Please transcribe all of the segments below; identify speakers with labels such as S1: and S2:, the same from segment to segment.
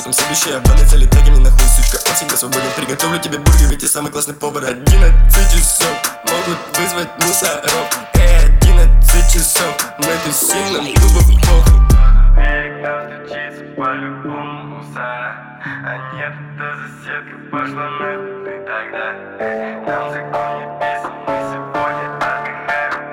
S1: там следующая. В данной цели теги мне нахуй, сучка, он всегда свободен. Приготовлю тебе бургер, ведь я самый классный повар. 11 часов могут вызвать мусоров. 11 часов мы тусим, нам тупо похуй.
S2: Берег стучится по-любому мусора. А нет, эта соседка пошла нахуй ты тогда. Нам закон не писан, мы сегодня отдыхаем.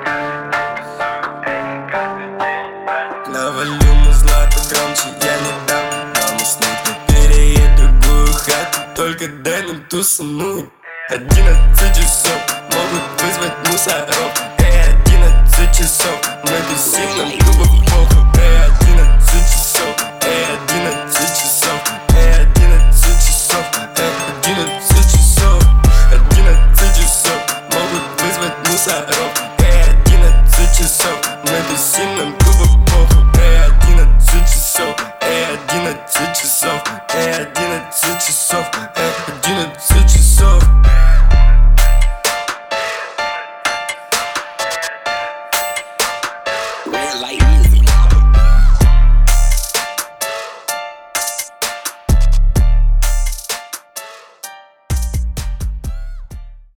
S2: Каждый день праздник.
S1: Навалю музла погромче, я не дам уснуть. Но переедь в другую хату, только дай нам тусануть. 11 часов могут вызвать мусоров. 11 часов мы тусим, нам тупо похуй. 11 часов, 11 часов, 11 часов, 11 часов, 11 часов могут вызвать мусоров. 11 часов мы тусим, нам тупо похуй. 11 часов, 11 часов, 11 часов.